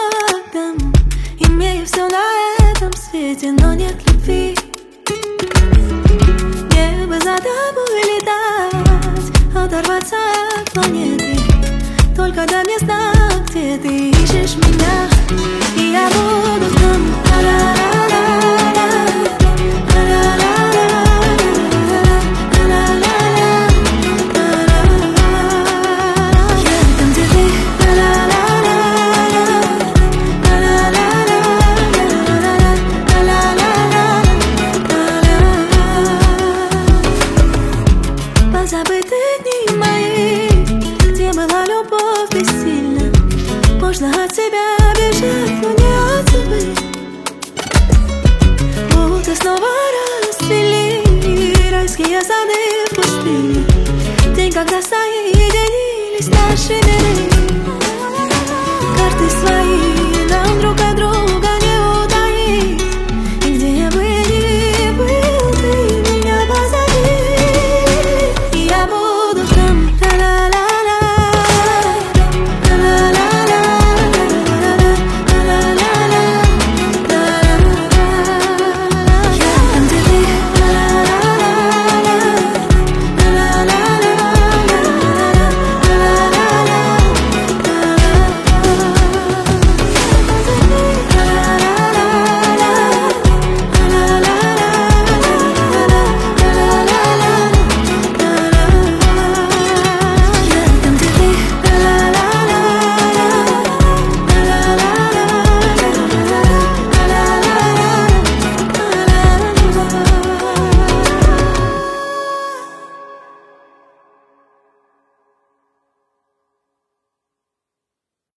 отдам. Имею все на этом свете, но нет любви. Мне бы за тобой летать, оторваться от планеты. Только дай мне знак, где ты ищешь меня, и я буду там. Позабытые дни мои, где была любовь бессильна, можно от себя бежать.